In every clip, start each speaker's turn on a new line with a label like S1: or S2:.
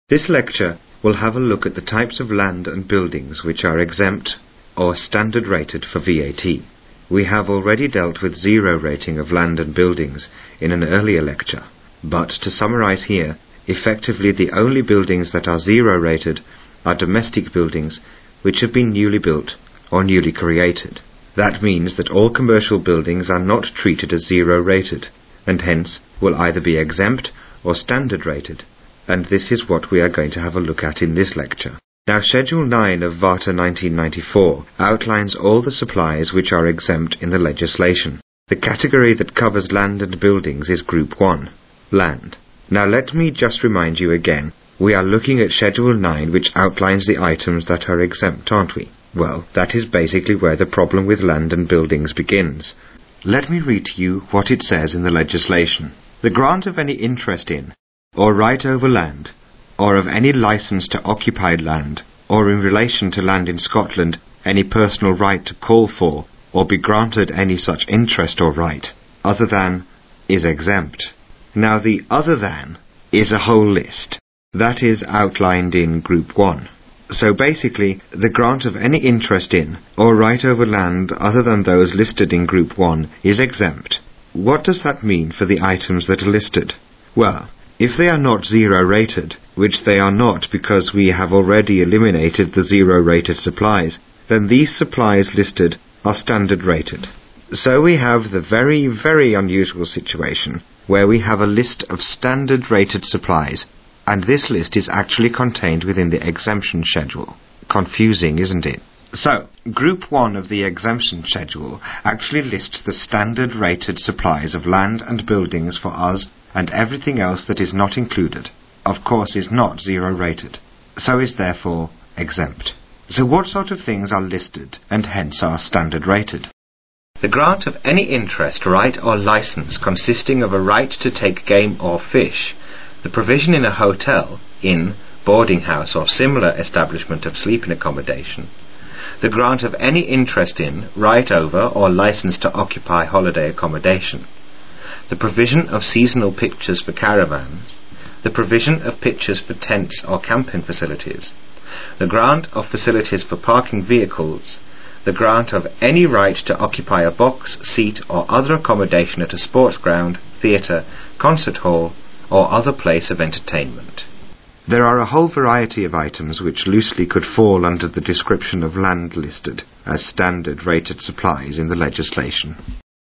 S1: This lecture will have a look at the types of land and buildings which are exempt or standard rated for VAT. We have already dealt with zero rating of land and buildings in an earlier lecture, but to summarize here, effectively the only buildings that are zero rated are domestic buildings which have been newly built or newly created. That means that all commercial buildings are not treated as zero rated, and hence will either be exempt or standard rated, and this is what we are going to have a look at in this lecture. Now, Schedule 9 of VARTA 1994 outlines all the supplies which are exempt in the legislation. The category that covers land and buildings is Group 1, land. Now let me just remind you again, we are looking at Schedule 9 which outlines the items that are exempt, aren't we? Well, that is basically where the problem with land and buildings begins. Let me read to you what it says in the legislation. The grant of any interest in, or right over land, or of any license to occupied land, or in relation to land in Scotland, any personal right to call for, or be granted any such interest or right, other than, is exempt. Now the other than is a whole list. That is outlined in Group 1. So basically, the grant of any interest in, or right over land other than those listed in Group 1 is exempt. What does that mean for the items that are listed? Well, if they are not zero rated, which they are not because we have already eliminated the zero rated supplies, then these supplies listed are standard rated. So we have the very, very unusual situation where we have a list of standard rated supplies, and this list is actually contained within the exemption schedule. Confusing, isn't it? So, Group 1 of the exemption schedule actually lists the standard rated supplies of land and buildings for us, and everything else that is not included, of course, is not zero rated, so is therefore exempt. So what sort of things are listed and hence are standard rated? The grant of any interest, right or license consisting of a right to take game or fish, the provision in a hotel, inn, boarding house or similar establishment of sleeping accommodation, the grant of any interest in, right over or license to occupy holiday accommodation, the provision of seasonal pictures for caravans, the provision of pictures for tents or camping facilities, the grant of facilities for parking vehicles, the grant of any right to occupy a box, seat or other accommodation at a sports ground, theatre, concert hall or other place of entertainment. There are a whole variety of items which loosely could fall under the description of land listed as standard rated supplies in the legislation.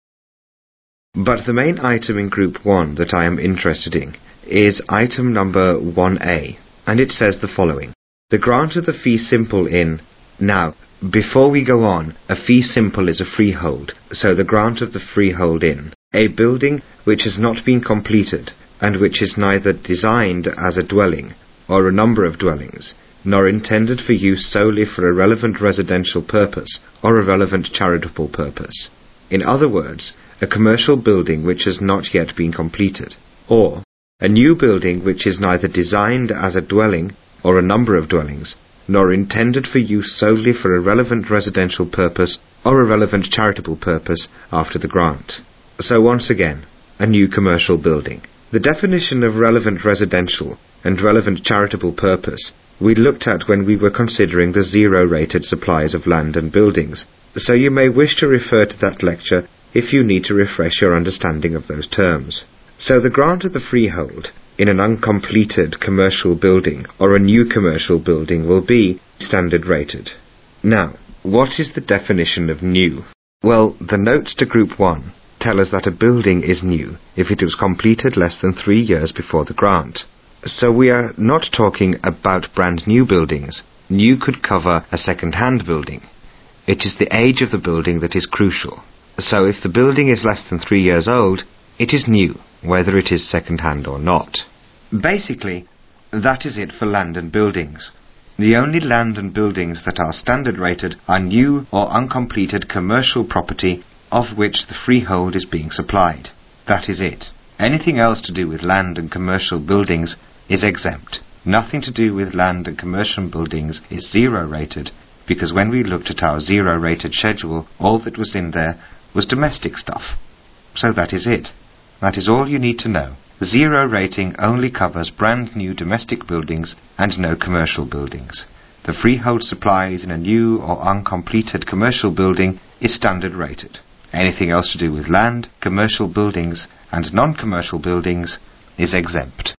S1: But the main item in Group 1 that I am interested in is item number 1A, and it says the following. The grant of the fee simple in... Now, before we go on, a fee simple is a freehold, so the grant of the freehold in a building which has not been completed, and which is neither designed as a dwelling, or a number of dwellings, nor intended for use solely for a relevant residential purpose, or a relevant charitable purpose. In other words, a commercial building which has not yet been completed, or a new building which is neither designed as a dwelling, or a number of dwellings, nor intended for use solely for a relevant residential purpose, or a relevant charitable purpose after the grant. So once again, a new commercial building. The definition of relevant residential and relevant charitable purpose we looked at when we were considering the zero-rated supplies of land and buildings, so you may wish to refer to that lecture if you need to refresh your understanding of those terms. So the grant of the freehold in an uncompleted commercial building or a new commercial building will be standard rated. Now, what is the definition of new? Well, the notes to Group 1 tell us that a building is new if it was completed less than 3 years before the grant. So we are not talking about brand new buildings. New could cover a second-hand building. It is the age of the building that is crucial. So if the building is less than 3 years old, it is new, whether it is second-hand or not. Basically, that is it for land and buildings. The only land and buildings that are standard rated are new or uncompleted commercial property of which the freehold is being supplied. That is it. Anything else to do with land and commercial buildings is exempt. Nothing to do with land and commercial buildings is zero rated, because when we looked at our zero rated schedule, all that was in there was domestic stuff. So that is it. That is all you need to know. Zero rating only covers brand new domestic buildings and no commercial buildings. The freehold supplies in a new or uncompleted commercial building is standard rated. Anything else to do with land, commercial buildings and non-commercial buildings is exempt.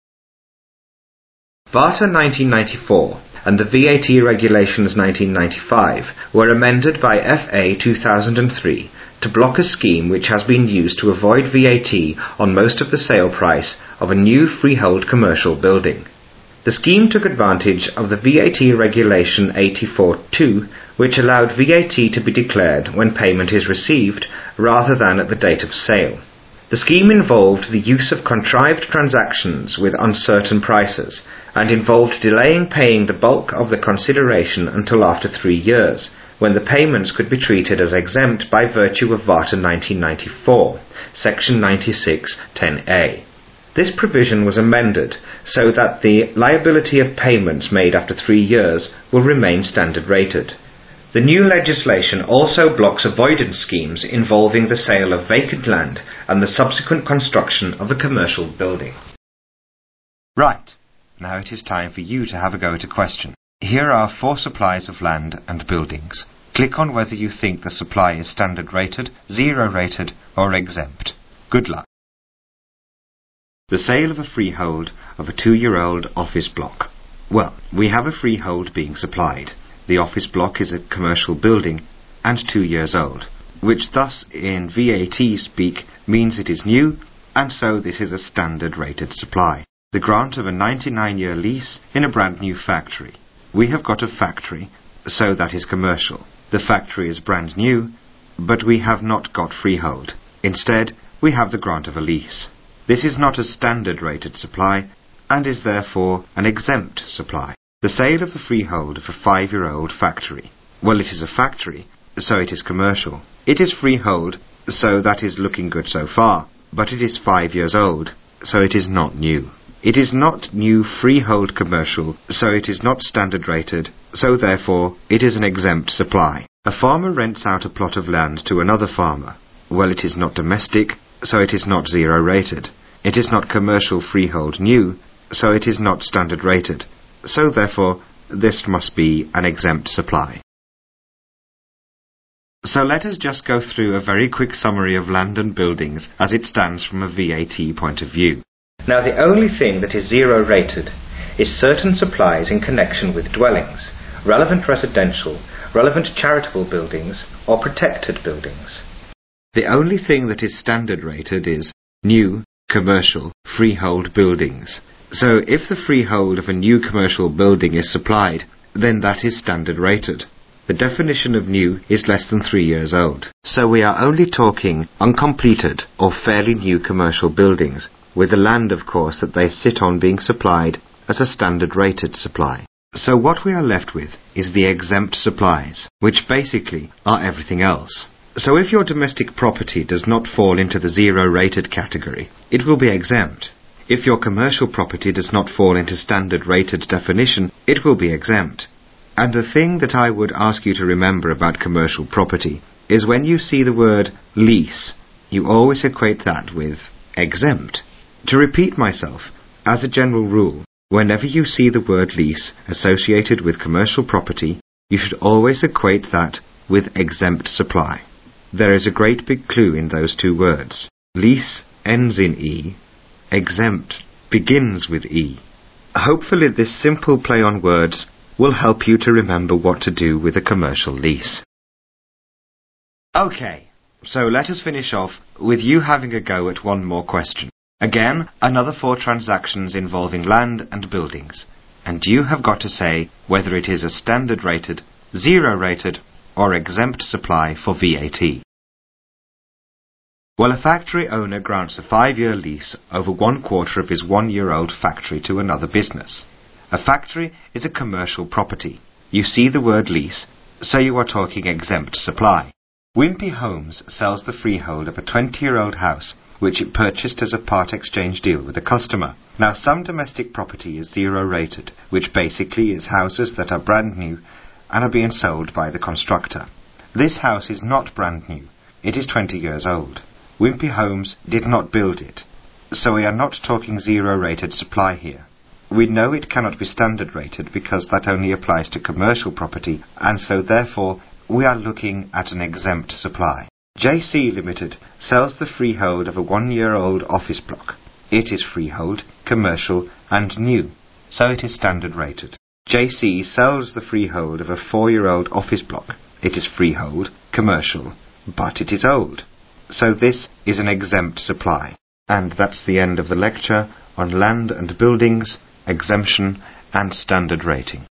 S1: VARTA 1994 and the VAT Regulations 1995 were amended by FA 2003 to block a scheme which has been used to avoid VAT on most of the sale price of a new freehold commercial building. The scheme took advantage of the VAT Regulation 84-2, which allowed VAT to be declared when payment is received rather than at the date of sale. The scheme involved the use of contrived transactions with uncertain prices and involved delaying paying the bulk of the consideration until after 3 years, when the payments could be treated as exempt by virtue of VARTA 1994, Section 96(10)A. This provision was amended so that the liability of payments made after 3 years will remain standard rated. The new legislation also blocks avoidance schemes involving the sale of vacant land and the subsequent construction of a commercial building. Right, now it is time for you to have a go at a question. Here are 4 supplies of land and buildings. Click on whether you think the supply is standard rated, zero rated or exempt. Good luck. The sale of a freehold of a 2-year-old office block. Well, we have a freehold being supplied. The office block is a commercial building and 2 years old, which thus in VAT speak means it is new, and so this is a standard rated supply. The grant of a 99-year lease in a brand new factory. We have got a factory, so that is commercial. The factory is brand new, but we have not got freehold. Instead, we have the grant of a lease. This is not a standard rated supply, and is therefore an exempt supply. The sale of the freehold of a 5-year-old factory. Well, it is a factory, so it is commercial. It is freehold, so that is looking good so far, but it is 5 years old, so it is not new. It is not new freehold commercial, so it is not standard rated, so therefore it is an exempt supply. A farmer rents out a plot of land to another farmer. Well, it is not domestic, so it is not zero rated. It is not commercial freehold new, so it is not standard rated. So therefore, this must be an exempt supply. So let us just go through a very quick summary of land and buildings as it stands from a VAT point of view. Now, the only thing that is zero rated is certain supplies in connection with dwellings, relevant residential, relevant charitable buildings, or protected buildings. The only thing that is standard rated is new, commercial, freehold buildings. So if the freehold of a new commercial building is supplied, then that is standard rated. The definition of new is less than 3 years old. So we are only talking uncompleted or fairly new commercial buildings, with the land, of course, that they sit on being supplied as a standard rated supply. So what we are left with is the exempt supplies, which basically are everything else. So if your domestic property does not fall into the zero rated category, it will be exempt. If your commercial property does not fall into standard rated definition, it will be exempt. And the thing that I would ask you to remember about commercial property is when you see the word lease, you always equate that with exempt. To repeat myself, as a general rule, whenever you see the word lease associated with commercial property, you should always equate that with exempt supply. There is a great big clue in those 2 words. Lease ends in E, exempt begins with E. Hopefully this simple play on words will help you to remember what to do with a commercial lease. Okay, so let us finish off with you having a go at one more question. Again, another 4 transactions involving land and buildings, and you have got to say whether it is a standard rated, zero rated, or exempt supply for VAT. Well, a factory owner grants a 5-year lease over 1/4 of his 1-year-old factory to another business. A factory is a commercial property. You see the word lease, so you are talking exempt supply. Wimpy Homes sells the freehold of a 20-year-old house which it purchased as a part exchange deal with a customer. Now, some domestic property is zero rated, which basically is houses that are brand new and are being sold by the constructor. This house is not brand new. It is 20 years old. Wimpy Homes did not build it. so we are not talking zero-rated supply here. We know it cannot be standard-rated because that only applies to commercial property, and so therefore we are looking at an exempt supply. JC Limited sells the freehold of a 1-year-old office block. It is freehold, commercial and new, so it is standard-rated. JC sells the freehold of a 4-year-old office block. It is freehold, commercial, but it is old, so this is an exempt supply. And that's the end of the lecture on land and buildings, exemption and standard rating.